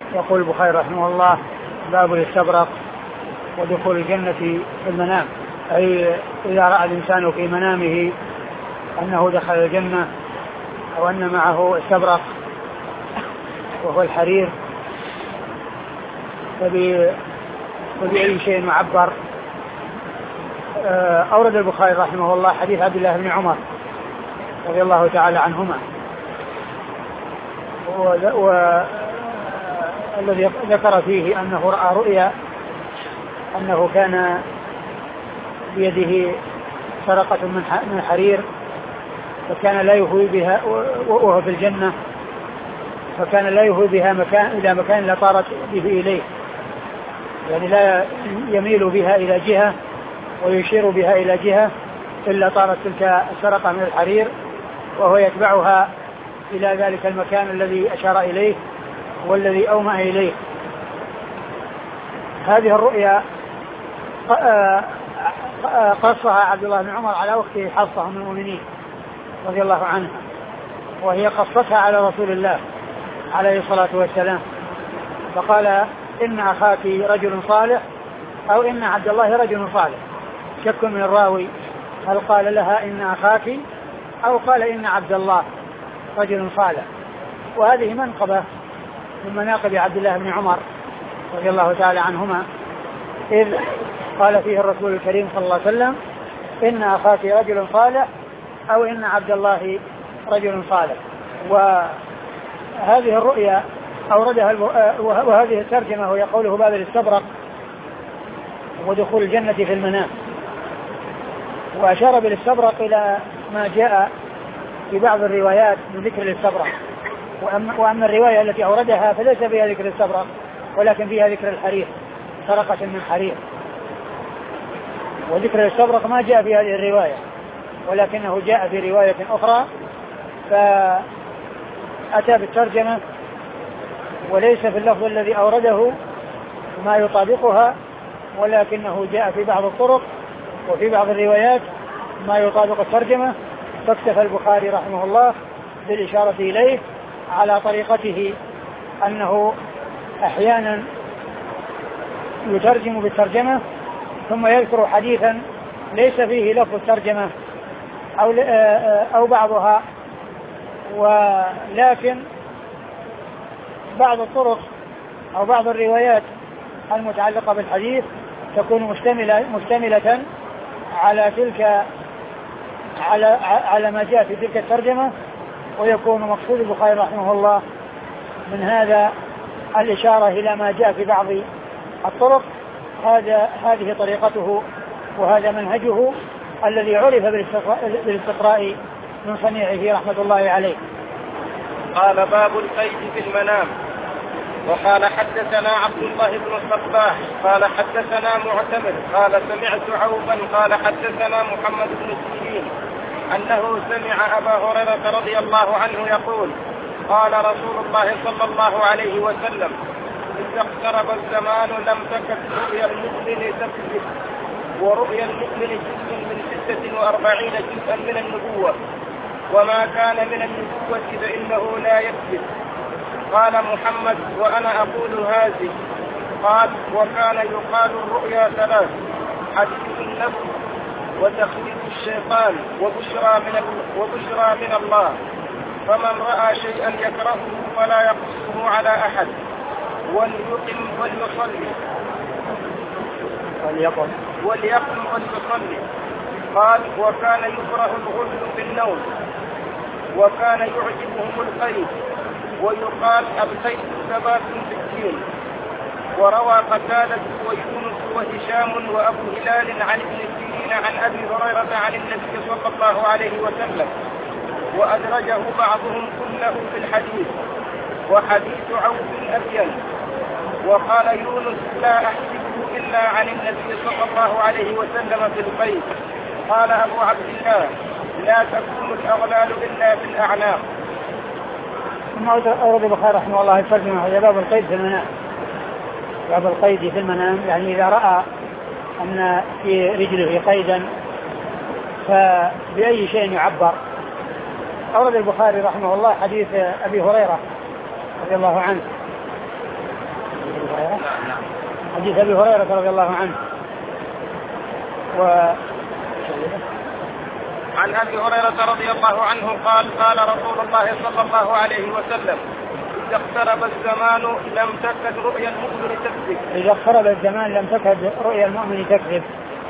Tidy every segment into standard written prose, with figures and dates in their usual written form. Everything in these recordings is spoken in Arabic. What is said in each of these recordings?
يقول البخاري رحمه الله: باب الاستبرق ودخول الجنة في المنام، أي إذا رأى الإنسان في منامه أنه دخل الجنة أو أن معه استبرق وهو الحرير، فبأي شيء معبر. أورد البخاري رحمه الله حديث عبد الله بن عمر رضي الله تعالى عنهما، والذي ذكر فيه أنه رأى رؤيا أنه كان بيده سرقة من حرير، فكان لا يهوي بها وهو في الجنة، فكان لا يهوي بها إلى مكان لا طارت به إليه، يعني لا يميل بها إلى جهة ويشير بها إلى جهة إلا طارت تلك السرقة من الحرير وهو يتبعها إلى ذلك المكان الذي أشار إليه والذي أومأ إليه. هذه الرؤيا قصها عبد الله بن عمر على أخته حفصة أم المؤمنين رضي الله عنها، وهي قصتها على رسول الله عليه الصلاة والسلام، فقال: إن أخاك رجل صالح أو إن عبد الله رجل صالح. شك من الراوي هل قال لها إن أخاك أو قال إن عبد الله رجل صالح. وهذه منقبة من مناقب عبد الله بن عمر رضي الله تعالى عنهما، إذ قال فيه الرسول الكريم صلى الله عليه وسلم: إن أخاك رجل صالح أو إن عبد الله رجل صالح. وهذه الرؤيا أوردها وهذه الترجمة وهي قوله باب الاستبرق ودخول الجنة في المنام، وأشار بالاستبرق إلى ما جاء في بعض الروايات من ذكر الاستبرق، وأما الرواية التي أوردها فليس فيها ذكر الاستبرق ولكن فيها ذكر الحرير، سرقة من حرير. وذكر الاستبرق ما جاء في هذه الرواية ولكنه جاء في رواية أخرى فأتى بالترجمة، وليس في اللفظ الذي أورده ما يطابقها، ولكنه جاء في بعض الطرق وفي بعض الروايات ما يطابق الترجمة، فاكتفى البخاري رحمه الله بالإشارة إليه على طريقته، أنه أحيانا يترجم بالترجمة ثم يذكر حديثا ليس فيه لفظ الترجمة أو بعضها، ولكن بعض الطرق أو بعض الروايات المتعلقة بالحديث تكون مشتملة على تلك على ما جاء في تلك الترجمة، ويكون مقصود البخاري رحمه الله من هذا الإشارة إلى ما جاء في بعض الطرق. هذه طريقته وهذا منهجه الذي عرف بالاستقراء من صنيعه رحمة الله عليه. قال: باب القيد في المنام. وقال: حدثنا عبد الله بن الصباح قال حدثنا معتمر قال سمعت عوفا قال حدثنا محمد بن سيرين أنه سمع أبا هريرة رضي الله عنه يقول: قال رسول الله صلى الله عليه وسلم: إذا اقترب الزمان لم تكد رؤيا المؤمن تكذب، ورؤيا المؤمن جزء من 46 جزءا من النبوة، وما كان من النبوة فإنه لا يكذب. قال محمد: وأنا أقول هذه. قال: وكان يقال الرؤيا 3: حديث النفس، وتخويف الشيطان، وبشرى من الله. فمن رأى شيئا يكرهه فلا يقصه على أحد، وليقم وليصلي. قال: وكان يكره الغل في النوم، وكان يعجبهم القيد، ويقال: القيد ثبات في الدين. وروى قتادة ويونس وهشام وأبو هلال عن ابن سيرين عن أبي هريرة عن النبي صلى الله عليه وسلم، وأدرجه بعضهم كله في الحديث، وحديث عوف أبين. وقال يونس: لا أحسبه إلا عن النبي صلى الله عليه وسلم في القيد. قال أبو عبد الله: لا تكون الأغلال إلا في الأعناق. ثم أورد البخاري رحمه الله الترجمة على باب القيد في المنام. باب القيد في المنام يعني إذا رأى أن في رجله قيدا فبأي شيء يعبر. أورد البخاري رحمه الله حديث أبي هريرة رضي الله عنه نعم. حديث أبي هريرة رضي الله عنه. عن أبي هريرة رضي الله عنه قال قال رسول الله صلى الله عليه وسلم إذا اقترب الزمان لم تكد رؤيا المؤمن تكذب. إذا اقترب الزمان لم تكد رؤيا المؤمن تكذب.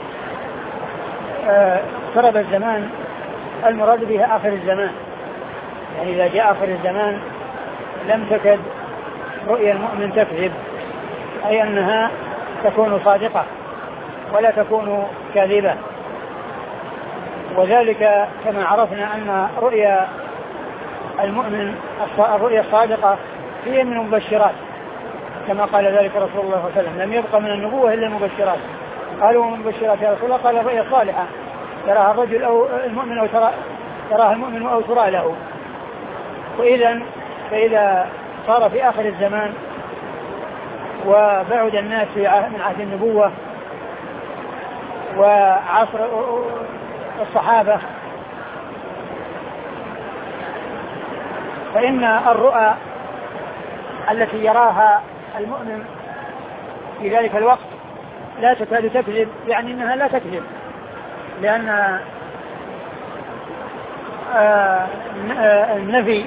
اقترب الزمان المراد به آخر الزمان، يعني إذا جاء آخر الزمان لم تكد رؤيا المؤمن تكذب، أي أنها تكون صادقة ولا تكون كاذبة. وذلك كما عرفنا أن رؤيا المؤمن الرؤيا الصادقة هي من المبشرات، كما قال ذلك رسول الله صلى الله عليه وسلم: لم يبقى من النبوة إلا المبشرات. قالوا: من المبشرات يا رسول الله؟ قال: الرؤيا الصالحة تراها الرجل أو المؤمن أو تراها المؤمن أو ترى له. فإذا صار في آخر الزمان وبعد الناس من عهد النبوة وعصر الصحابة، فإن الرؤى التي يراها المؤمن في ذلك الوقت لا تكاد تكذب، يعني أنها لا تكذب، لأن النفي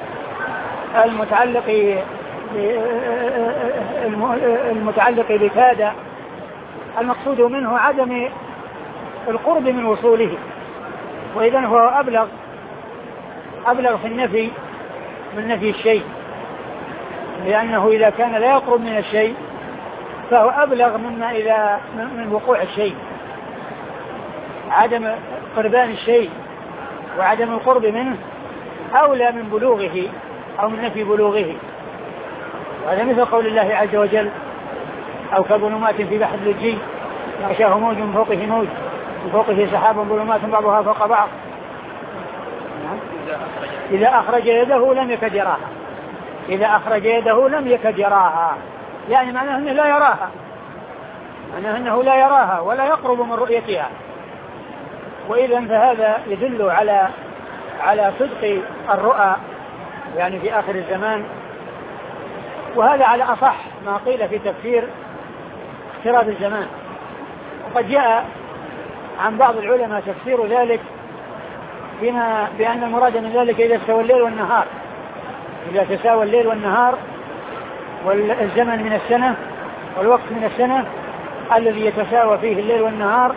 المتعلق بكاد المقصود منه عدم القرب من وصوله، وإذن هو أبلغ في النفي من نفي الشيء، لأنه إذا كان لا يقرب من الشيء فهو أبلغ مما إذا من وقوع الشيء. عدم قربان الشيء وعدم القرب منه أولى من بلوغه أو من نفي بلوغه. وهذا مثل قول الله عز وجل: أو كظلمات في بحر لجي يغشاه موج من فوقه موج من فوقه سحاب ظلمات بعضها فوق بعض إذا أخرج يده لم يكد يراها. إذا أخرج يده لم يكد يراها، يعني معناه أنه لا يراها، معناه أنه لا يراها ولا يقرب من رؤيتها. وإذن فهذا يدل على صدق الرؤى يعني في آخر الزمان. وهذا على أصح ما قيل في تفسير اقتراب الزمان. وقد جاء عن بعض العلماء تفسير ذلك بأن المراد من ذلك إذا استوى الليل والنهار، إذا تساوى الليل والنهار والزمن من السنة والوقت من السنة الذي يتساوى فيه الليل والنهار.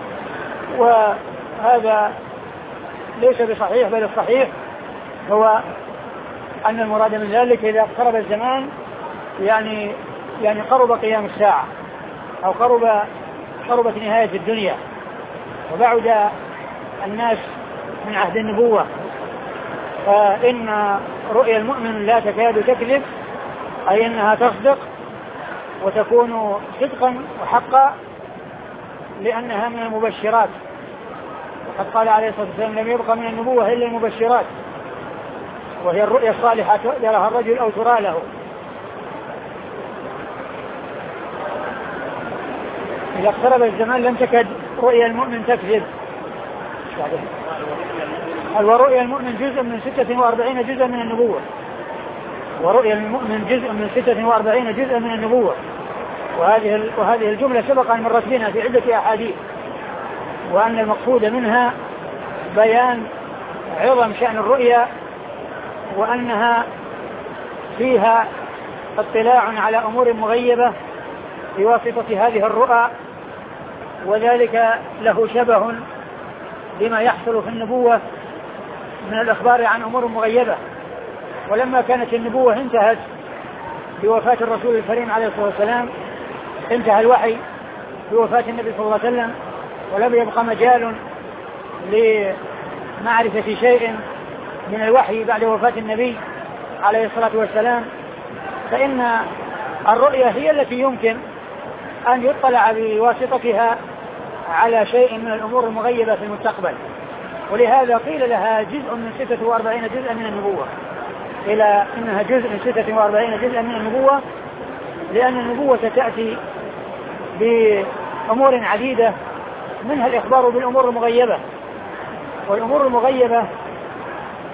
وهذا ليس بصحيح، بل الصحيح هو أن المراد من ذلك إذا اقترب الزمان يعني قرب قيام الساعة أو قربت نهاية الدنيا وبعد الناس من عهد النبوة، فإن رؤيا المؤمن لا تكاد تكذب، أي أنها تصدق وتكون صدقا وحقا، لأنها من المبشرات. وقد قال عليه الصلاة والسلام: لم يبقى من النبوة إلا المبشرات، وهي الرؤيا الصالحة يراها الرجل أو ترى له. إذا اقترب الزمان لم تكد رؤيا المؤمن تكذب. ورؤيا المؤمن جزء من 46 جزءا من النبوة، ورؤيا المؤمن جزء من 46 جزءا من النبوة. وهذه الجملة سبق أن مرت بنا في عدة أحاديث، وأن المقصود منها بيان عظم شأن الرؤيا، وأنها فيها اطلاع على أمور مغيبة بواسطة هذه الرؤى، وذلك له شبه بما يحصل في النبوة من الإخبار عن أمور مغيبة. ولما كانت النبوة انتهت بوفاة الرسول الكريم عليه الصلاة والسلام، انتهى الوحي بوفاة النبي صلى الله عليه وسلم، ولم يبقى مجال لمعرفة شيء من الوحي بعد وفاة النبي عليه الصلاة والسلام، فإن الرؤيا هي التي يمكن أن يطلع بواسطتها على شيء من الأمور المغيبة في المستقبل. ولهذا قيل لها جزء من 46 جزءا من النبوة، إلى إنها جزء من 46 جزءا من النبوة، لأن النبوة تأتي بأمور عديدة، منها الإخبار بالأمور المغيبة، والأمور المغيبة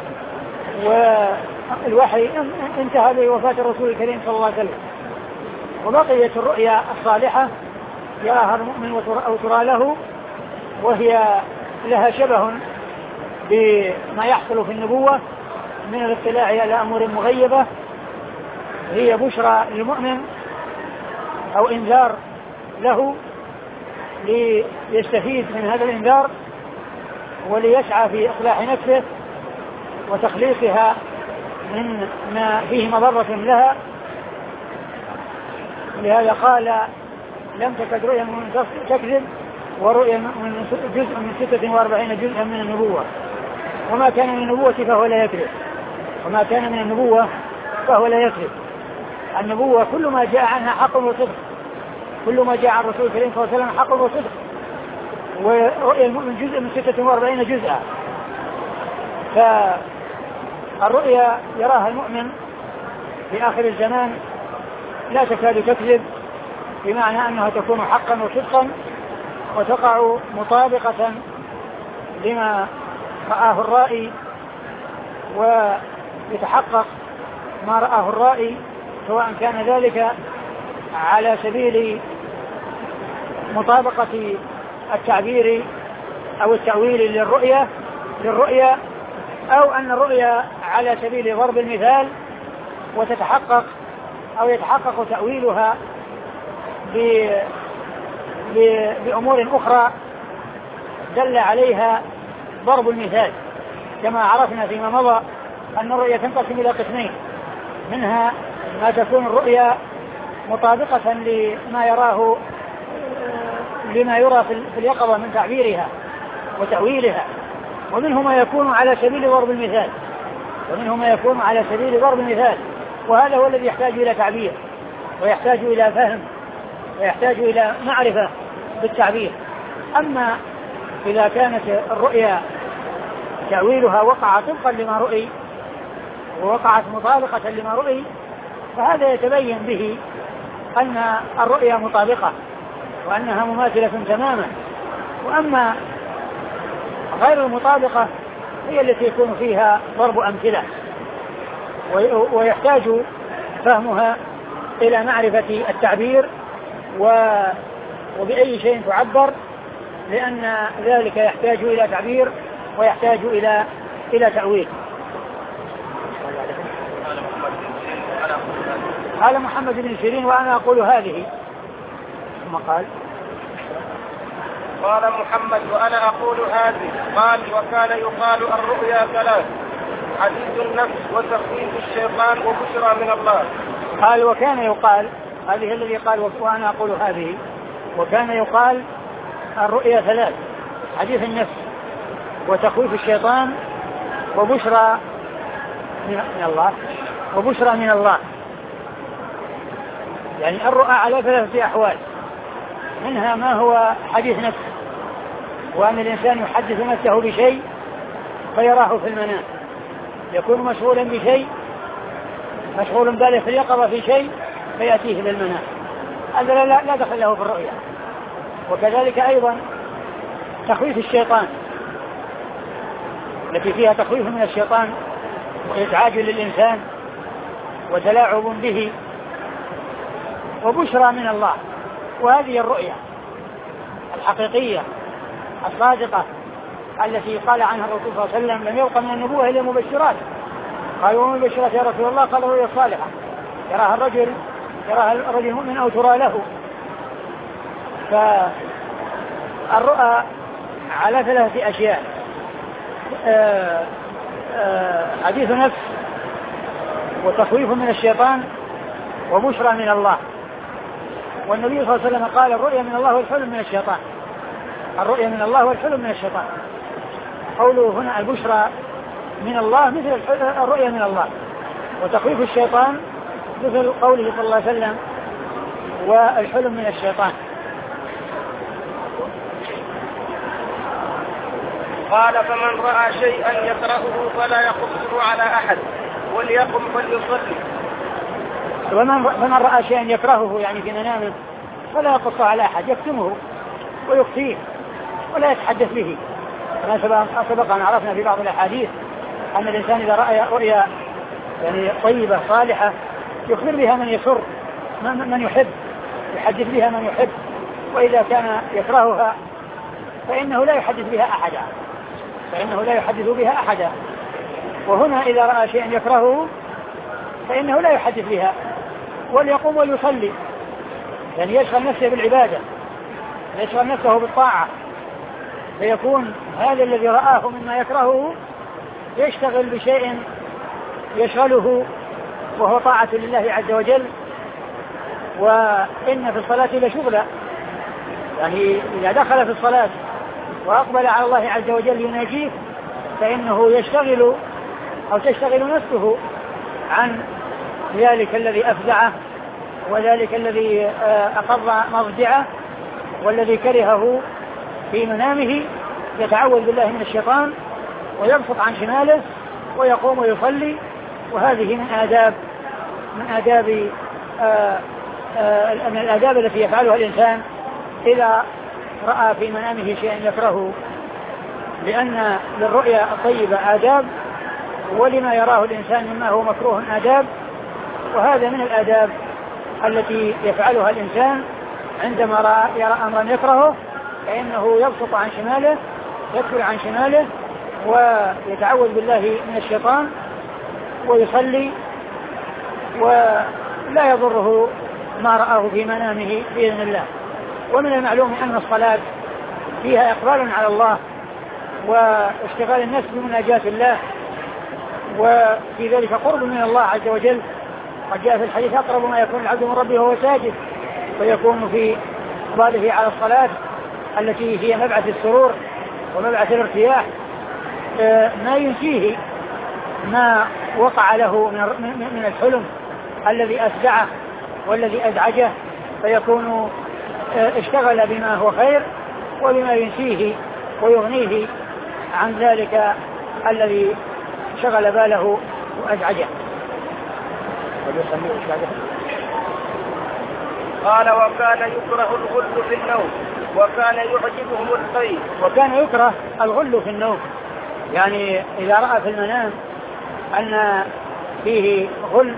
والوحي انتهى بوفاة الرسول الكريم صلى الله عليه وسلم. وبقية الرؤيا الصالحة يراها المؤمن أو ترى له، وهي لها شبه بما يحصل في النبوة من الاطلاع على أمور مغيبة، هي بشرى للمؤمن أو إنذار له ليستفيد من هذا الإنذار وليسعى في إصلاح نفسه وتخليصها من ما فيه مضرة لها. لهذا قال لم تكد رؤيا من تكذب، ورؤيا من جزء من 46 جزءا من النبوة، وما كان من النبوة فهو لا يكذب، وما كان من النبوة فهو لا يكذب. النبوة كل ما جاء عنها حق وصدق، كل ما جاء عن الرسول الكريم صلى الله عليه وسلم حق وصدق. ورؤيا المؤمن جزء من 46 جزءا، فالرؤيا يراها المؤمن في آخر الزمان لا تكاد تكذب، بمعنى أنها تكون حقا وصدقا وتقع مطابقة لما رآه الرائي، ويتحقق ما رآه الرائي، سواء كان ذلك على سبيل مطابقة التعبير أو التأويل للرؤيا، أو أن الرؤيا على سبيل ضرب المثال وتتحقق أو يتحقق تأويلها بأمور أخرى دل عليها ضرب المثال، كما عرفنا فيما مضى أن الرؤيا تنقسم إلى قسمين، منها ما تكون الرؤيا مطابقة لما يرى في اليقظة من تعبيرها وتأويلها، ومنه ما يكون على سبيل ضرب المثال، وهذا هو الذي يحتاج إلى تعبير ويحتاج إلى فهم ويحتاج إلى معرفة بالتعبير. أما إذا كانت الرؤيا تأويلها وقع طبقا لما رؤي ووقعت مطابقة لما رؤي، فهذا يتبين به أن الرؤيا مطابقة وأنها مماثلة تماما. وأما غير المطابقة هي التي يكون فيها ضرب أمثلة ويحتاج فهمها إلى معرفة التعبير وبأي شيء تعبر، لأن ذلك يحتاج إلى تعبير ويحتاج إلى تأويل. قال محمد بن سيرين وأنا أقول هذه، ثم قال محمد وأنا أقول هذه. قال وكان يقال الرؤيا ثلاث: حديث النفس وتخويف الشيطان وبشرى من الله. قال وكان يقال، هذه الذي قال وأنا أقول هذه، وكان يقال الرؤيا ثلاث: حديث النفس وتخويف الشيطان وبشرى من الله. يعني الرؤى على ثلاثة أحوال، منها ما هو حديث نفس، وأن الإنسان يحدث نفسه بشيء فيراه في المنام، يكون مشغولا بشيء، مشغول باله في اليقظة في شيء فيأتيه للمنام، هذا لا دخل له في الرؤيا. وكذلك أيضا تخويف الشيطان التي فيها تخويف من الشيطان وإزعاج للإنسان وتلاعب به، وبشرى من الله. وهذه الرؤيا الحقيقية الصادقة التي قال عنها الرسول صلى الله عليه وسلم: لم يبق من النبوة إلا مبشرات. قالوا: وما مبشرات يا رسول الله؟ قال: رؤيا صالحة يراها الرجل المؤمن أو ترى له. فالرؤى على ثلاثة أشياء: حديث نفس وتخويف من الشيطان وبشرى من الله. والنبي صلى الله عليه وسلم قال: الرؤيا من الله والحلم من الشيطان. الرؤيا من الله والحلم من الشيطان. قوله هنا البشرى من الله مثل الرؤيا من الله، وتخويف الشيطان مثل قوله صلى الله عليه وسلم: والحلم من الشيطان. قال: فمن رأى شيئا يكرهه فلا يقصه على أحد وليقم فليصلي. ومن رأى شيئا يكرهه يعني في منامه فلا يقصه على أحد، يكتمه ويخفيه ولا يتحدث به. كما سبق أن عرفنا في بعض الأحاديث أن الإنسان إذا رأى رؤيا يعني طيبة صالحة يخبر بها من يسر من يحب، يحدث بها من يحب، وإذا كان يكرهها فإنه لا يحدث بها أحدا، وهنا إذا رأى شيئا يكرهه فإنه لا يحدث بها، وليقوم ويصلي، يعني يشغل نفسه بالعبادة، يشغل نفسه بالطاعة، فيكون هذا الذي رآه مما يكرهه يشتغل بشيء يشغله وهو طاعة لله عز وجل. وإن في الصلاة لشغلا، يعني إذا دخل في الصلاة وأقبل على الله عز وجل يناجيه فإنه يشتغل أو تشتغل نفسه عن ذلك الذي أفزعه وذلك الذي أقضى مضجعه والذي كرهه في منامه، يتعوذ بالله من الشيطان ويبسط عن شماله ويقوم ويصلي. وهذه من الآداب التي يفعلها الإنسان إذا رأى في منامه شيئا يكرهه، لأن للرؤيا الطيبة آداب، ولما يراه الإنسان مما هو مكروه آداب، وهذا من الآداب التي يفعلها الإنسان عندما يرى أمرا يكرهه، فإنه يبسط عن شماله، يدخل عن شماله ويتعوذ بالله من الشيطان ويصلي، ولا يضره ما رآه في منامه بإذن الله. ومن المعلوم أن الصلاة فيها إقبال على الله واشتغال النفس بمناجاة الله، وفي ذلك قرب من الله عز وجل. قد جاء في الحديث أقرب ما يكون العبد من ربه وهو ساجد، فيكون في إقباله على الصلاة التي هي مبعث السرور ومبعث الارتياح ما ينسيه ما وقع له من الحلم الذي أفزعه والذي أزعجه، فيكون اشتغل بما هو خير وبما ينسيه ويغنيه عن ذلك الذي شغل باله وأزعجه. قال وكان يكره الغل في النوم وكان يعجبهم القيء. وكان يكره الغل في النوم، يعني إذا رأى في المنام أن فيه غل،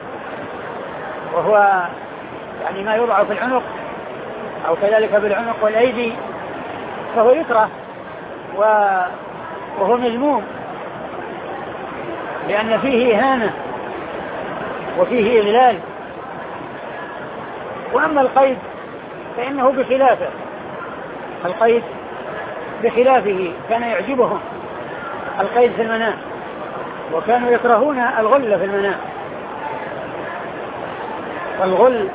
وهو يعني ما يوضع في العنق أو كذلك بالعنق والأيدي، فهو يكره وهو مذموم، لأن فيه إهانة وفيه إذلال. وأما القيد فإنه بخلافه، القيد بخلافه كان يعجبهم القيد في المنام، وكانوا يكرهون الغل في المنام. والغل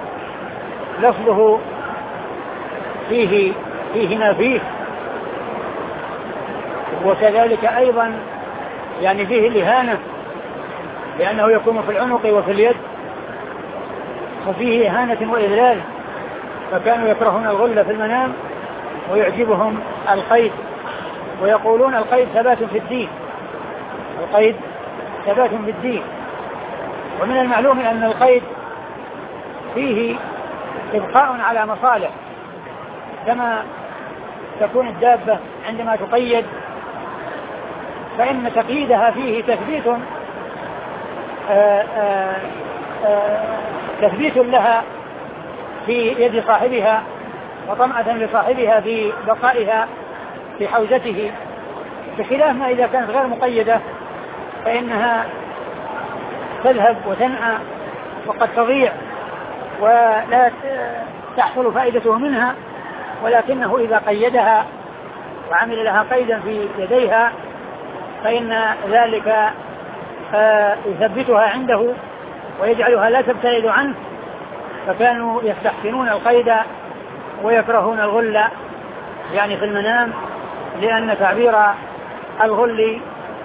لفظه فيه ما فيه، وكذلك أيضا يعني فيه الإهانة، لأنه يكون في العنق وفي اليد، ففيه إهانة وإذلال. فكانوا يكرهون الغل في المنام ويعجبهم القيد، ويقولون القيد ثبات في الدين، القيد ثبات في الدين. ومن المعلوم أن القيد فيه إبقاء على مصالح، كما تكون الدابة عندما تقيد فإن تقييدها فيه تثبيت لها في يد صاحبها وطمأة لصاحبها في بقائها في حوزته، بخلاف ما إذا كانت غير مقيدة فإنها تذهب وتنأى وقد تضيع ولا تحصل فائدته منها. ولكنه إذا قيدها وعمل لها قيدا في يديها فإن ذلك يثبتها عنده ويجعلها لا تبتعد عنه. فكانوا يستحسنون القيد ويكرهون الغل يعني في المنام، لأن تعبير الغل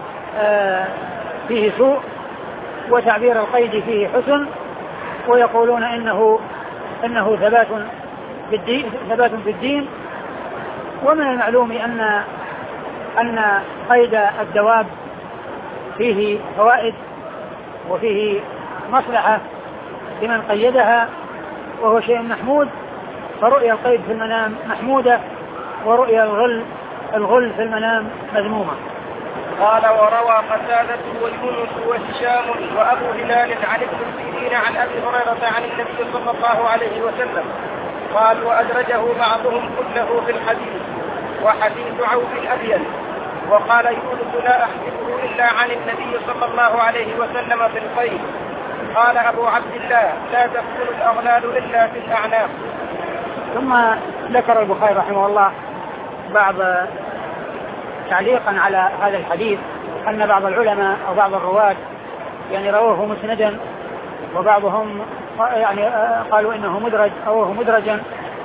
فيه سوء وتعبير القيد فيه حسن، ويقولون إنه ثبات في الدين. ومن المعلوم أن قيد الدواب فيه فوائد وفيه مصلحة لمن قيدها، وهو شيء محمود. فرؤيا القيد في المنام محمودة، ورؤيا الغل في المنام مذمومة. قال وروى قتادة ويونس وهشام وأبو هلال عن ابن سيرين عن أبي هريرة عن النبي صلى الله عليه وسلم قال وأدرجه بعضهم كله في الحديث وحديث عوف أبين. وقال يونس لا أحسبه إلا عن النبي صلى الله عليه وسلم في الخير. قال أبو عبد الله لا تكون الأغلال إلا في الأعناق. ثم ذكر البخاري رحمه الله بعض تعليقا على هذا الحديث أن بعض العلماء أو بعض الرواة يعني رواه مسندا وبعضهم يعني قالوا إنه مدرج أو مدرجا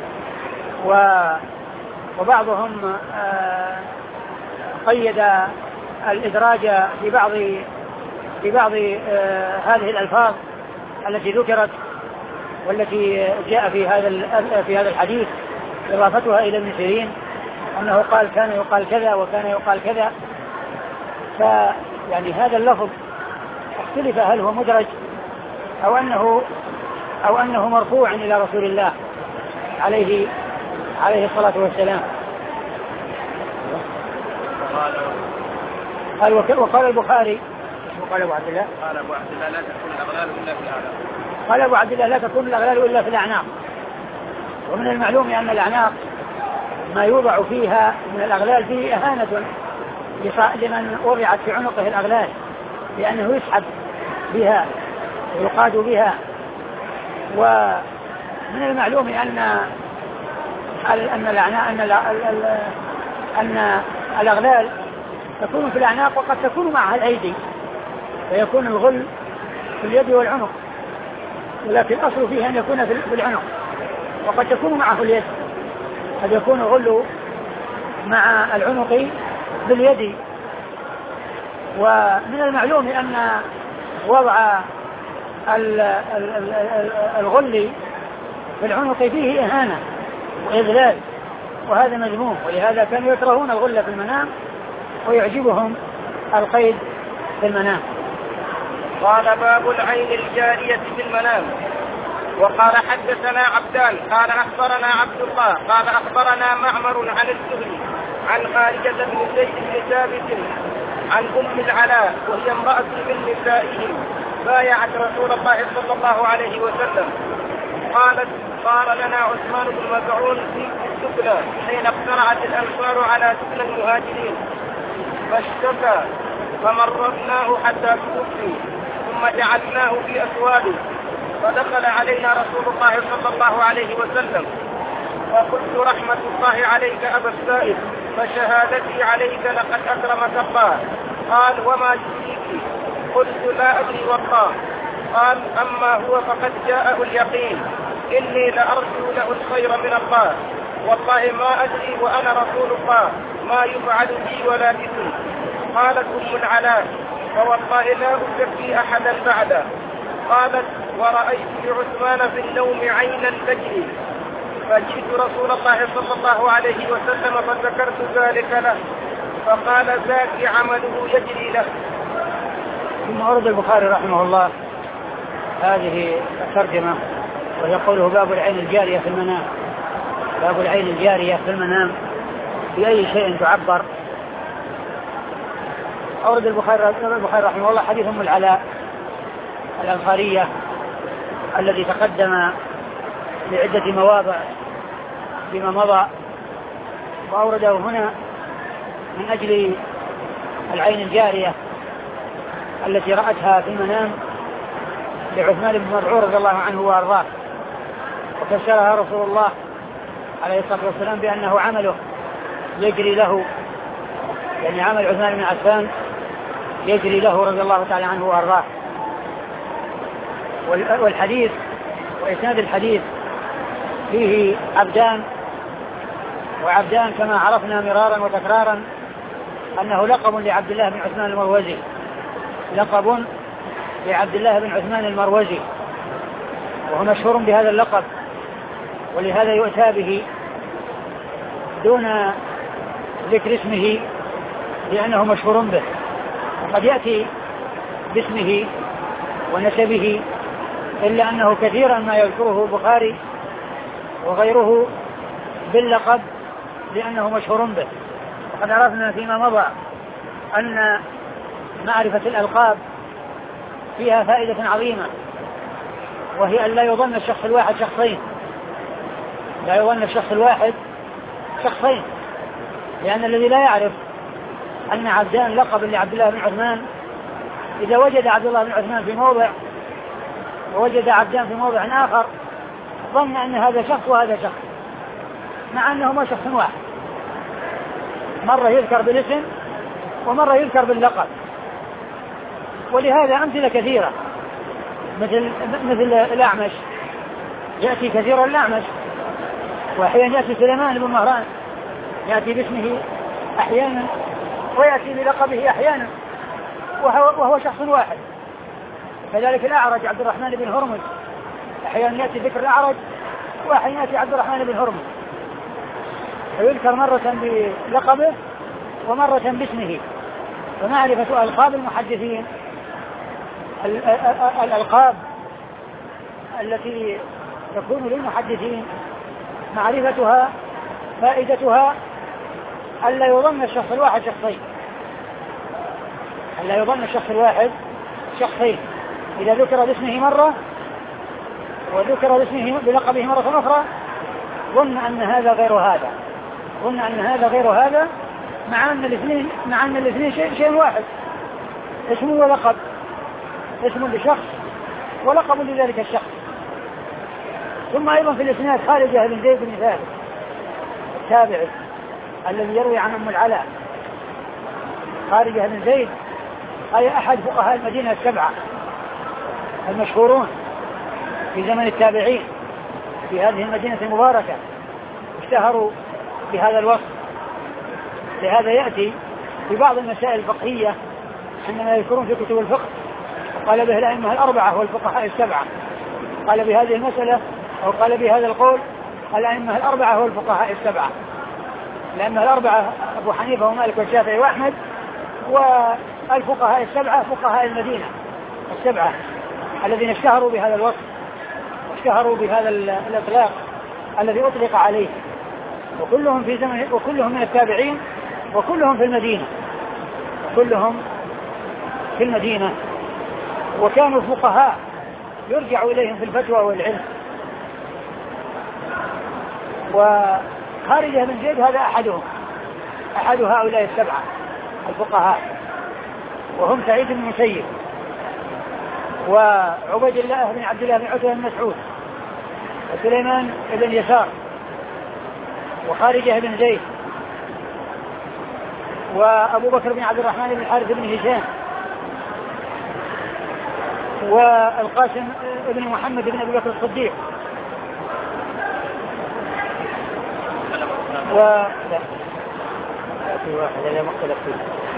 وبعضهم قيد الإدراج في بعض هذه الألفاظ التي ذكرت والتي جاء في هذا الحديث إضافتها إلى ابن سيرين أنه قال كان يقال كذا وكان يقال كذا. فيعني هذا اللفظ اختلف هل هو مدرج أو أنه مرفوع إلى رسول الله عليه الصلاة والسلام. وقال البخاري وقال أبو عبد الله لا تكون الأغلال إلا في الأعناق. قال أبو عبد الله لا تكون الأغلال إلا في الأعناق. ومن المعلوم أن الأعناق ما يوضع فيها من الأغلال فيه إهانة لمن وضعت في عنقه الأغلال لأنه يسحب بها ويقاد بها. ومن المعلوم أن الأغلال تكون في الأعناق وقد تكون معها الأيدي فيكون الغل في اليد والعنق ولكن الأصل فيه أن يكون في العنق وقد تكون معه اليد قد يكون الغل مع العنق باليد. ومن المعلوم أن وضع الغل في العنق فيه إهانة وإذلال وهذا مذموم ولهذا كانوا يكرهون الغل في المنام ويعجبهم القيد في المنام. قال باب العين الجارية في المنام. وقال حدثنا عبدان قال أخبرنا عبد الله قال أخبرنا معمر عن الزهري عن خارجة بن زيد بن ثابت عن أم العلاء وهي امرأة من نسائهم بايعت رسول الله صلى الله عليه وسلم قالت صار لنا عثمان بن مزعون في السفلى حين اقترعت الأنصار على سفلى المهاجرين فاشتكى فمرضناه حتى توفي ثم جعلناه في أسواده فدخل علينا رسول الله صلى الله عليه وسلم فقلت رحمة الله عليك أبا السائب فشهادتي عليك لقد أكرمك الله. قال وما جئتك؟ قلت لا أدري والله. قال أما هو فقد جاءه اليقين إني لأرجو له الخير من الله والله ما أدري وأنا رسول الله ما يفعل بي ولا بكم. قالت أم العلاء فوالله لا أزكي أحدا بعده. قالت ورأيت لعثمان في النوم عينا تجري فجئت رسول الله صلى الله عليه وسلم فذكرت ذلك له فقال ذاك عمله يجري له. ثم أورد البخاري رحمه الله هذه الترجمة وهي قوله باب العين الجارية في المنام. باب العين الجارية في المنام بأي شيء تعبر. أورد البخاري رحمه الله حديث أم العلاء الأنصارية الذي تقدم لعدة مواضع بما مضى وأورده هنا من أجل العين الجارية التي رأتها في المنام لعثمان بن مزعون رضي الله عنه وأرضاه وفسرها رسول الله عليه الصلاة والسلام بأنه عمله يجري له يعني عمل عثمان بن عفان يجري له رضي الله تعالى عنه وأرضاه. والحديث وإسناد الحديث فيه عبدان وعبدان كما عرفنا مرارا وتكرارا أنه لقب لعبد الله بن عثمان المروزي لقب لعبد الله بن عثمان المروزي وهو مشهور بهذا اللقب ولهذا يؤتى به دون ذكر اسمه لأنه مشهور به وقد يأتي باسمه ونسبه إلا أنه كثيرا ما يذكره البخاري وغيره باللقب لأنه مشهور به. وقد عرفنا فيما مضى أن معرفة الألقاب فيها فائدة عظيمة، وهي أن لا يظن الشخص الواحد شخصين، لا يظن الشخص الواحد شخصين، لأن الذي لا يعرف أن عبدان لقب لعبد الله بن عثمان، إذا وجد عبد الله بن عثمان في موضع ووجد عبدان في موضع آخر ظن أن هذا شخص وهذا شخص، مع أنهما شخص واحد، مرة يذكر بالاسم ومرة يذكر باللقب. ولهذا أمثلة كثيرة، مثل الأعمش، يأتي كثيرا الأعمش، وأحيانا يأتي سليمان بن مهران، يأتي باسمه أحيانا ويأتي بلقبه أحيانا، وهو شخص واحد. كذلك الأعرج عبد الرحمن بن هرمز، أحيانا يأتي ذكر الأعرج وأحيانا يأتي عبد الرحمن بن هرمز، فيذكر مرة بلقبه ومرة باسمه. فمعرفة ألقاب المحدثين، الألقاب التي تكون للمحدثين، معرفتها فائدتها ألا يظن الشخص الواحد شخصين، ألا يظن الشخص الواحد شخصين. إذا ذكر باسمه مرة وذكر باسمه بلقبه مرة أخرى ظن أن هذا غير هذا، ظن أن هذا غير هذا، مع أن الاثنين شيء واحد، اسم ولقب، اسم لشخص ولقب لذلك الشخص. ثم أيضا في الإسناد خارجة بن زيد بن ثابت التابعي الذي يروي عن أم العلاء. خارجة بن زيد هي أحد فقهاء المدينة السبعة المشهورون في زمن التابعين في هذه المدينة المباركة، اشتهروا بهذا الوصف. لهذا يأتي في بعض المسائل الفقهية عندما يذكرون في كتب الفقه قال به الأئمة الأربعة والفقهاء السبعة، قال بهذه المسألة أو قال بهذا القول الأئمة الأربعة والفقهاء السبعة. الأئمة الأربعة أبو حنيفة ومالك والشافعي وأحمد، والفقهاء السبعة فقهاء المدينة السبعة الذين اشتهروا بهذا الوصف واشتهروا بهذا الإطلاق الذي أطلق عليه، وكلهم في زمن، وكلهم من التابعين، وكلهم في المدينة، كلهم في المدينة، وكانوا فقهاء يرجع إليهم في الفتوى والعلم. وخارجة بن زيد هذا أحد هؤلاء السبعة الفقهاء، وهم سعيد بن المسيب وعبيد الله بن عبد الله بن عتبة بن مسعود وسليمان بن يسار وخارجة بن زيد وأبو بكر بن عبد الرحمن بن الحارث بن هشام والقاسم بن محمد بن أبي بكر الصديق لا في واحد لا مختلف فيه،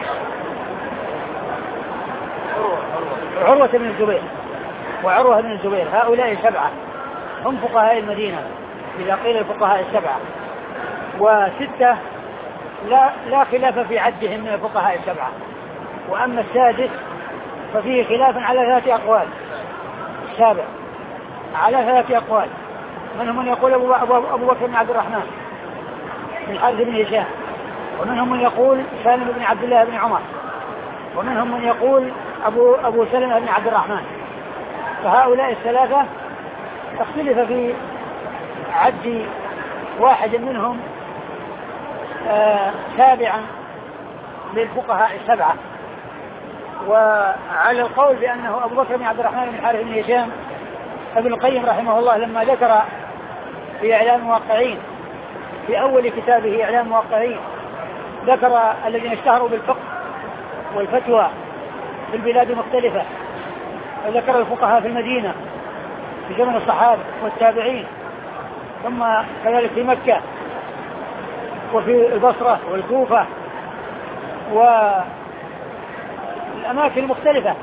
عروة بن الزبير وعروة بن الزبير. هؤلاء سبعة هم فقهاء المدينة إذا قيل الفقهاء السبعة، وستة لا خلاف في عدهم من الفقهاء السبعة. وأما السادس ففيه خلاف على 3 أقوال، السابع على 3 أقوال، منهم من يقول أبو بكر بن عبد الرحمن بن الحارث بن هشام، ومنهم من يقول سالم بن عبد الله بن عمر، ومنهم من يقول أبو سلمة بن عبد الرحمن. فهؤلاء الثلاثة اختلف في عد واحد منهم تابعا للفقهاء السبعة. وعلى القول بأنه أبو بكر بن عبد الرحمن بن الحارث بن هشام، ابن القيم رحمه الله لما ذكر في إعلام الموقعين في أول كتابه إعلام الموقعين ذكر الذين اشتهروا بالفقه والفتوى في البلاد المختلفة، وذكر الفقهاء في المدينة في زمن الصحابة والتابعين، ثم كذلك في مكة وفي البصرة والكوفة والأماكن المختلفة.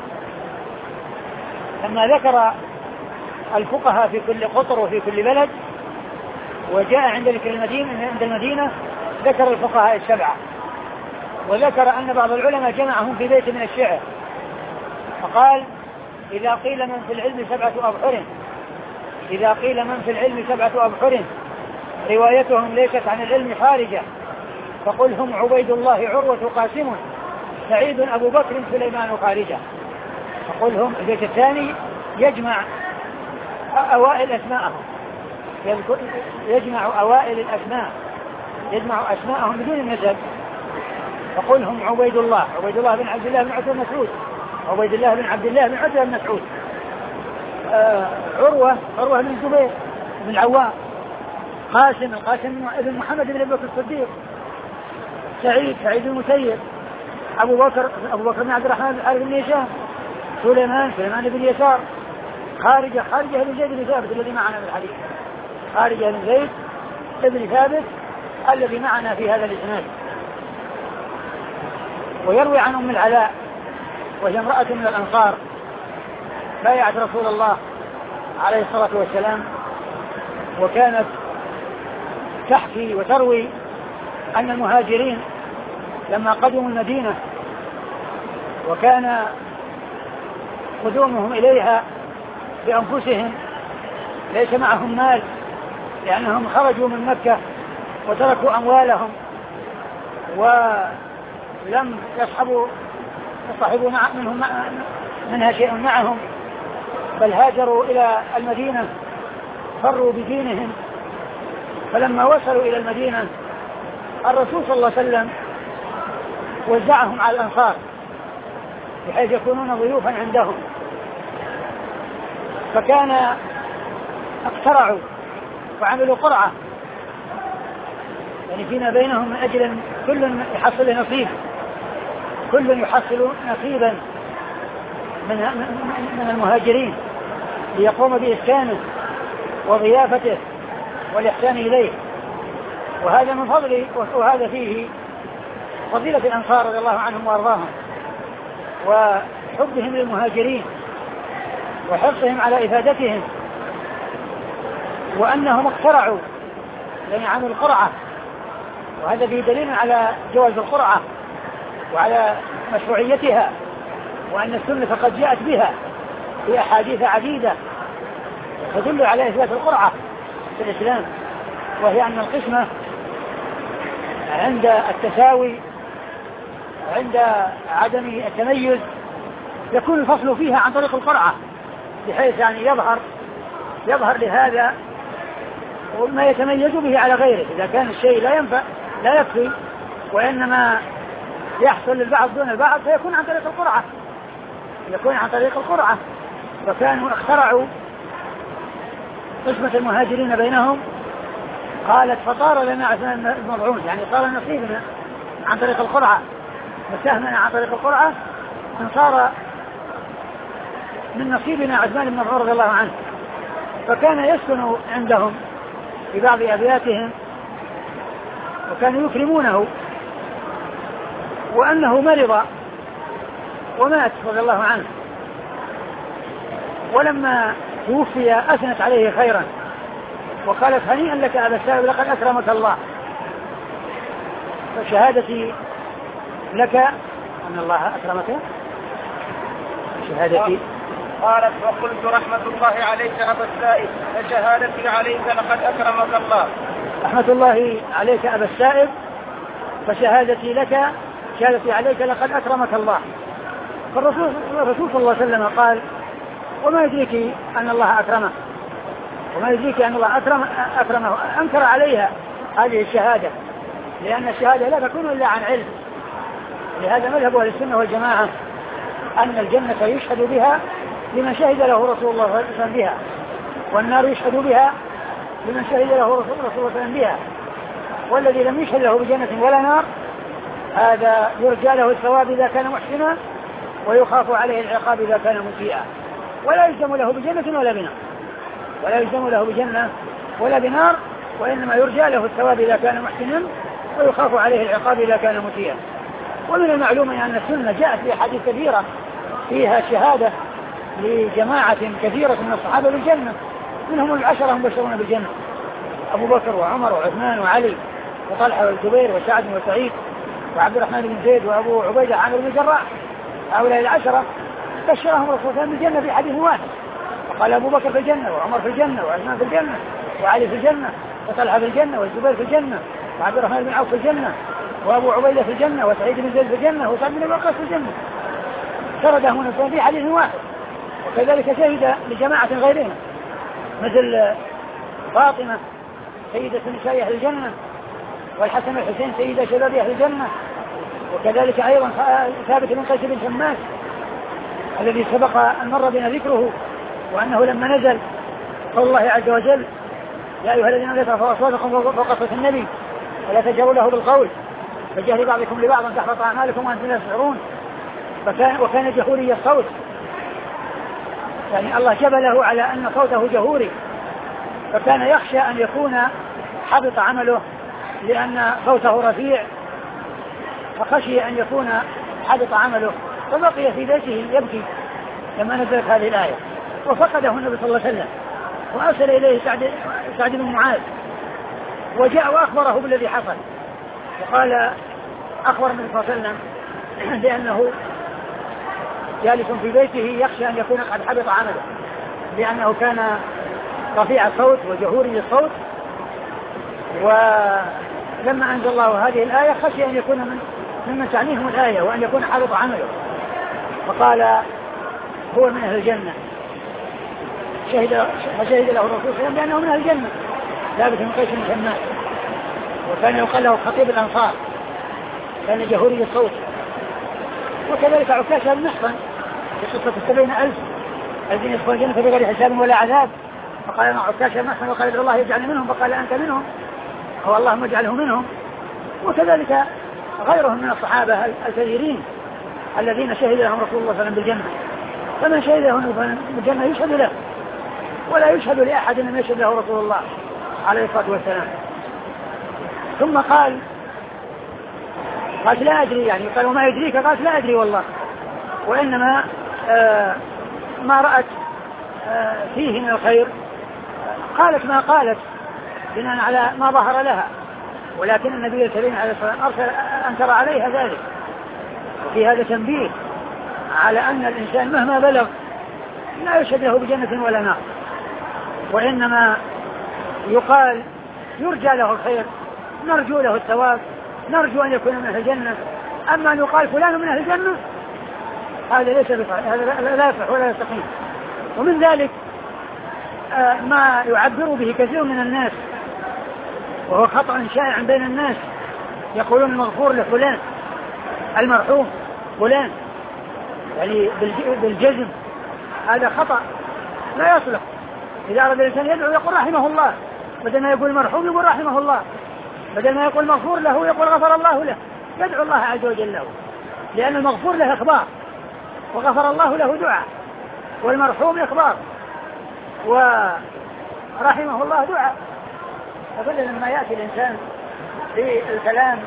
لما ذكر الفقهاء في كل قطر وفي كل بلد وجاء عند المدينة ذكر الفقهاء السبعة، وذكر أن بعض العلماء جمعهم في بيت من الشعر فقال إذا قيل من في العلم 7 أبحر، إذا قيل من في العلم 7 أبحر روايتهم ليست عن العلم خارجة، فقل هم عبيد الله عروة قاسم سعيد أبو بكر سليمان خارجة. فقلهم البيت الثاني يجمع أوائل أسماءهم، يجمع أوائل الأسماء، يجمع أسماءهم بدون النسب. فقلهم عبيد الله بن عبد الله بن عتبة بن مسعود، عبيد الله بن عبد الله بن عتبة بن مسعود، عروة بن الزبير بن العوام، القاسم بن محمد بن أبي بكر الصديق، سعيد المسيب، أبو بكر بن عبد الرحمن بن الحارث بن هشام، سليمان بن يسار، خارجة بن زيد بن ثابت الذي معنا في الحديث، خارجة بن زيد بن ثابت الذي معنا في هذا الإسناد. ويروي عن أم العلاء وهي امرأة من الأنصار بايعت رسول الله عليه الصلاة والسلام، وكانت تحكي وتروي أن المهاجرين لما قدموا المدينة وكان قدومهم إليها بأنفسهم ليس معهم مال لأنهم خرجوا من مكة وتركوا أموالهم ولم يصحبوا منها شيء معهم، بل هاجروا إلى المدينة فروا بدينهم. فلما وصلوا إلى المدينة الرسول صلى الله عليه وسلم وزعهم على الأنصار بحيث يكونون ضيوفا عندهم، فكان اقترعوا وعملوا قرعة يعني فيما بينهم من أجل كل يحصل نصيب، كل يحصل نصيبا من المهاجرين ليقوم بإسكانه وضيافته والإحسان إليه. وهذا من فضل وهذا فيه فضيلة الأنصار رضي الله عنهم وأرضاهم وحبهم للمهاجرين وحرصهم على إفادتهم، وأنهم اقترعوا يعني عملوا القرعة، وهذا فيه دليل على جواز القرعة وعلى مشروعيتها، وأن السنة قد جاءت بها في أحاديث عديدة تدل على إثبات القرعة في الإسلام، وهي أن القسمة عند التساوي وعند عدم التميز يكون الفصل فيها عن طريق القرعة، بحيث يعني يظهر لهذا وما يتميز به على غيره. إذا كان الشيء لا يكفي وإنما يحصل للبعض دون البعض فيكون عن طريق القرعة، فكانوا اخترعوا قسمة المهاجرين بينهم. قالت فطار لنا عثمان المضعون، يعني صار نصيبنا عن طريق القرعة وسهمنا عن طريق القرعة، ان صار من نصيبنا عثمان بن مضعون رضي الله عنه. فكان يسكن عندهم في بعض أبياتهم وكانوا يكرمونه، وأنه مرض ومات رضي الله عنه، ولما توفي أثنت عليه خيرا وقالت هنيئا لك أبا السائب لقد أكرمك الله، فشهادتي لك أن الله أكرمك. شهادتي قالت وقلت رحمة الله عليك أبا السائب فشهادتي عليك لقد أكرمك الله. رحمة الله عليك أبا السائب فشهادتي لك شهادتي عليك لقد أكرمك الله. فالرسول صلى الله عليه وسلم قال وما يدريك أن الله أكرمه، وما يدريك أن الله أكرمه. أنكر عليها هذه الشهادة، لأن الشهادة لا تكون إلا عن علم. لهذا مذهب أهل السنة والجماعة أن الجنة يشهد بها لمن شهد له رسول الله صلى الله عليه وسلم بها، والنار يشهد بها لمن شهد له رسول الله صلى الله عليه وسلم بها. والذي لم يشهد له بجنة ولا نار هذا يرجى له الثواب إذا كان محسنا ويخاف عليه العقاب إذا كان مسيئا، ولا يلزم له بجنة ولا بنار، وإنما يرجى له الثواب إذا كان محسنا ويخاف عليه العقاب إذا كان مسيئا. ومن المعلوم أن السنة جاءت في أحاديث كثيرة فيها شهادة لجماعة كثيرة من الصحابة بالجنة، منهم العشرة مبشرون بالجنة، أبو بكر وعمر وعثمان وعلي وطلحة والزبير وسعد وسعيد وعبد الرحمن بن زيد وأبو عبيدة عامر بن الجراح. هؤلاء العشرة بشرهم الرسول صلى الله عليه وسلم بالجنة في حديث واحد، وقال أبو بكر في الجنة وعمر في الجنة وعثمان في الجنة وعلي في الجنة وطلحة في الجنة والزبير في الجنة وعبد الرحمن بن عوف في الجنة وأبو عبيدة في الجنة وسعيد بن زيد في الجنة وسعد بن وقاص في الجنة، سرده هنا في حديث واحد. وكذلك شهد لجماعة غيرهم مثل فاطمة سيدة نساء أهل الجنة، والحسن والحسين سيدة شباب أهل الجنة، وكذلك أيضا ثابت بن قيس بن شماس الذي سبق أن مر بنا ذكره، وأنه لما نزل قول الله عز وجل يا أيها الذين آمنوا لا ترفعوا أصواتكم فوق صوت النبي ولا تجهروا له بالقول كجهر بعضكم لبعض أن تحبط أعمالكم وأنتم لا تشعرون، وكان جهوري الصوت، يعني الله جبله على أن صوته جهوري، فكان يخشى أن يكون حبط عمله لأن صوته رفيع، فخشي أن يكون حبط عمله، فبقي في بيته يبكي لما نزلت هذه الآية، وفقده النبي صلى الله عليه وسلم وأرسل إليه سعد بن معاذ، وجاء وأخبره بالذي حصل، وقال أخبر النبي صلى الله عليه وسلم بأنه جالس في بيته يخشى أن يكون قد حبط عمله لأنه كان رفيع الصوت وجهوري الصوت، ولما أنزل الله هذه الآية خشي أن يكون ممن تعنيهم الآية وأن يكون حبط عمله، فقال هو من أهل الجنة، فشهد له الرسول صلى الله عليه وسلم بأنه من أهل الجنة ثابت بن قيس بن شماس، وكان يقال له خطيب الأنصار، كان جهوري الصوت. وكذلك عكاشة بن محصن في قصة 70,000 الذين يدخلون الجنة بغير حساب ولا عذاب، فقال أنا عكاشة بن محصن، وقال الله يجعلني منهم، فقال أنت منهم، هو اللهم اجعله منهم. وكذلك غيرهم من الصحابة الكثيرين الذين شهد لهم رسول الله صلى الله عليه وسلم بالجنة، فمن شهد لهم بالجنة يشهد له، ولا يشهد لأحد من يشهد له رسول الله عليه الصلاة والسلام. ثم قال لا أدري، يعني قال وما يدريك؟ قالت لا أدري والله، وإنما ما رأت فيه من الخير، قالت ما قالت بناء على ما ظهر لها، ولكن النبي الكريم عليه الصلاة والسلام أرسل أنكر عليها ذلك. وفي هذا تنبيه على أن الإنسان مهما بلغ لا يشهد له بجنة ولا نار، وإنما يقال يرجى له الخير، نرجو له الثواب، نرجو أن يكون من أهل الجنة. أما أن يقال فلان من أهل الجنة هذا ليس بصحيح، هذا لا يصح ولا يستقيم. ومن ذلك ما يعبر به كثير من الناس، وهو خطأ شائع بين الناس، يقولون المغفور لفلان، المرحوم فلان، يعني بالجزم، هذا خطأ لا يصلح. إذا أراد الإنسان يدعو يقول رحمه الله، بدل ما يقول مرحوم يقول رحمه الله، بدل ما يقول مغفور له يقول غفر الله له، يدعو الله عز وجل له، لأن المغفور له إخبار، وغفر الله له دعاء، والمرحوم إخبار، ورحمه الله دعاء. فبدل لما يأتي الإنسان في الكلام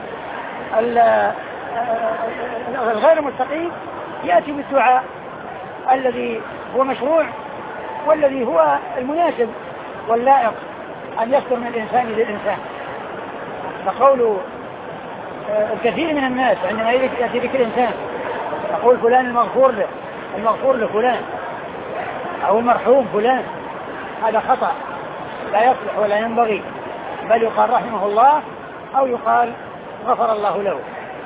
الغير مستقيم يأتي بالدعاء الذي هو مشروع والذي هو المناسب واللائق أن يصدر من الإنسان للإنسان. فقول الكثير من الناس عندما يأتي ذكر إنسان يقول فلان المغفور له فلان أو المرحوم فلان، هذا خطأ لا يصلح ولا ينبغي، بل يقال رحمه الله أو يقال غفر الله له.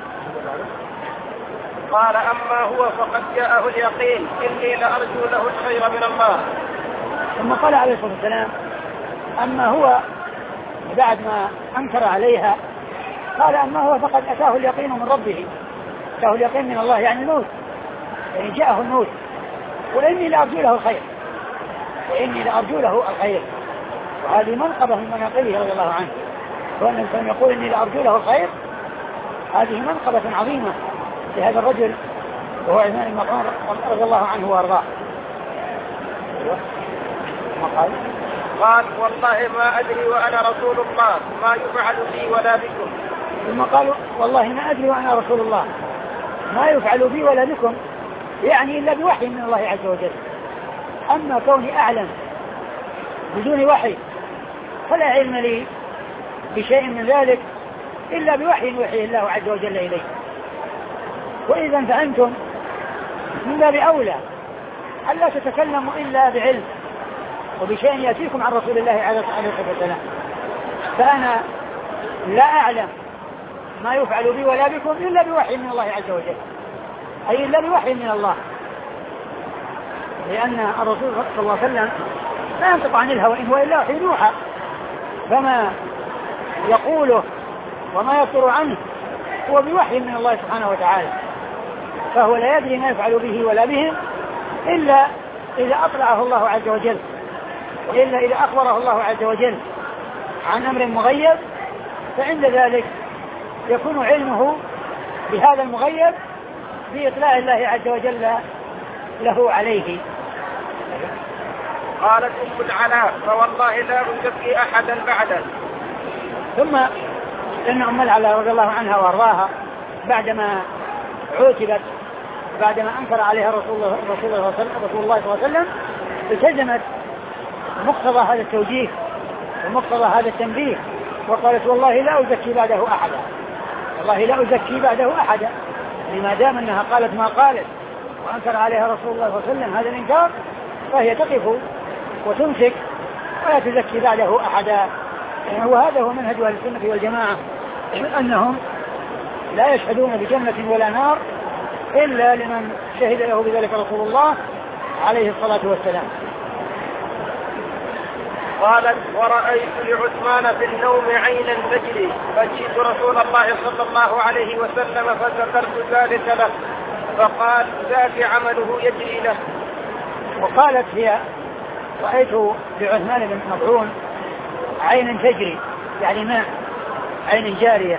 قال أما هو فقد جاءه اليقين إني لأرجو له الخير من الله. ثم قال عليه الصلاة والسلام أما هو بعد ما أنكر عليها قال أما هو فقد أتاه اليقين من ربه، أتاه اليقين من الله، يعني الموت، يعني جاءه الموت، وإني لأرجو له الخير، وإني لأرجو له الخير. وهذه منقبة من مناقبه رضي الله عنه، وأن الإنسان يقول إني لأرجو له الخير، هذه منقبة عظيمة لهذا الرجل وهو عثمان بن عفان رضي الله عنه وأرضاه. قال والله ما أدري وأنا رسول الله ما يفعل بي ولا بكم. ثم قال والله ما أدري وأنا رسول الله ما يفعل بي ولا بكم، يعني إلا بوحي من الله عز وجل. أما كوني أعلم بدون وحي فلا علم لي بشيء من ذلك إلا بوحي يوحيه الله عز وجل إليه. وإذا فأنتم من باب أولى ألا تتكلموا إلا بعلم وبشيء يأتيكم عن رسول الله عليه الصلاة والسلام. فأنا لا أعلم ما يفعل بي ولا بكم إلا بوحي من الله عز وجل، أي إلا بوحي من الله، لأن الرسول صلى الله عليه وسلم لا ينطق عن الهوى إن هو إلا وحي يوحى، فما يقوله وما يصدر عنه هو بوحي من الله سبحانه وتعالى، فهو لا يدري ما يفعل به ولا بهم إلا إذا أطلعه الله عز وجل، وإلا إذا أخبره الله عز وجل عن أمر مغيب، فعند ذلك يكون علمه بهذا المغيب بإطلاع الله عز وجل له عليه. قالت أم العلاء فوالله لا أزكي أحدا بعده. ثم إن أم العلاء رضي الله عنها وارضاها بعدما عوتبت، بعدما أنكر عليها رسول الله صلى الله عليه وسلم، التزمت مقتضى هذا التوجيه ومقتضى هذا التنبيه، وقالت والله لا أزكي بعده أحدا، والله لا أزكي بعده أحدا، لما دام أنها قالت ما قالت وأنكر عليها رسول الله صلى الله عليه وسلم هذا الإنكار، فهي تقف وتمسك ولا تزكي بعده أحدا. وهذا هو منهج أهل السنة والجماعة، أنهم لا يشهدون بجنة ولا نار إلا لمن شهد له بذلك رسول الله عليه الصلاة والسلام. قالت ورأيت لعثمان في النوم عينا تجري فجئت رسول الله صلى الله عليه وسلم فذكرت ذلك له فقال ذاك عمله يجري له. وقالت هي رأيت لعثمان بن مطعون عينا تجري، يعني ماء، عين جارية،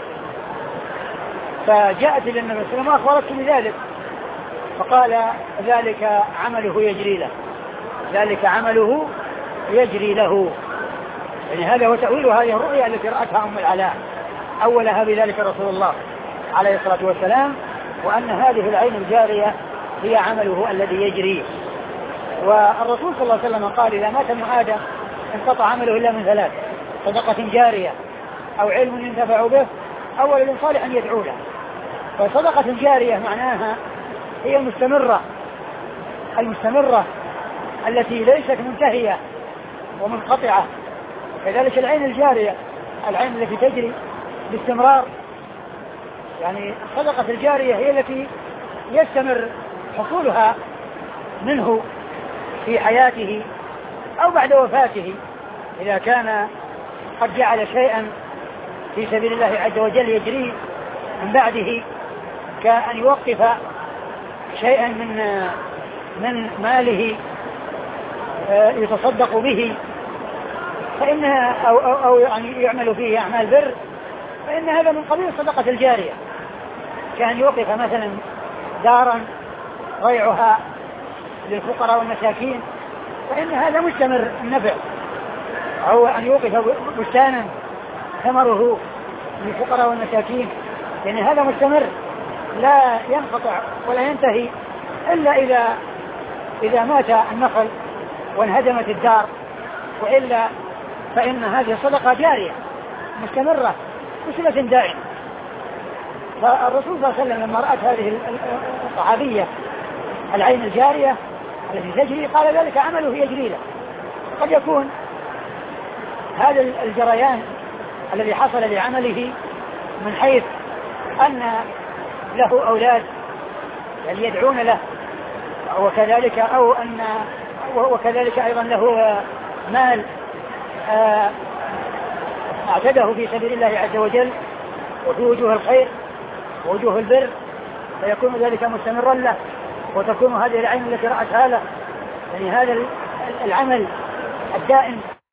فجاءت إلى النبي صلى الله عليه وسلم وأخبرته بذلك، فقال ذلك عمله يجري له، ذلك عمله يجري له. يعني هذا هو تأويل هذه الرؤيا التي رأتها أم العلاء، أولها بذلك رسول الله عليه الصلاة والسلام، وأن هذه العين الجارية هي عمله الذي يجري. والرسول صلى الله عليه وسلم قال إذا مات ابن آدم انقطع عمله إلا من ثلاث: صدقة جارية أو علم ينتفع به أو ولد صالح يدعو له. فصدقة جارية معناها هي المستمرة التي ليست منتهية ومنقطعة، وكذلك العين الجارية العين التي تجري باستمرار. يعني الصدقة الجارية هي التي يستمر حصولها منه في حياته أو بعد وفاته، إذا كان قد جعل شيئا في سبيل الله عز وجل يجري من بعده، كأن يوقف شيئا من ماله يتصدق به، فإنها أو يعني يعمل فيه أعمال بر، فإن هذا من قبيل الصدقة الجارية، كأن يوقف مثلا دارا ريعها للفقراء والمساكين، فإن هذا مستمر النفع، أو أن يوقف بستانا ثمره للفقراء والمساكين، يعني هذا مستمر لا ينقطع ولا ينتهي إلا إذا مات النخل وانهدمت الدار، وإلا فإن هذه صدقة جارية مستمرة بصفة دائمة. فالرسول صلى الله عليه وسلم لما رأت هذه الصحابية العين الجارية التي تجري قال ذلك عمله يجري له. قد يكون هذا الجريان الذي حصل لعمله من حيث أن له أولاد يعني يدعون له، وكذلك أيضا له مال اعتده في سبيل الله عز وجل وفي وجوه الخير ووجوه البر، فيكون ذلك مستمرا له، وتكون هذه العين التي رأتها له يعني هذا العمل الدائم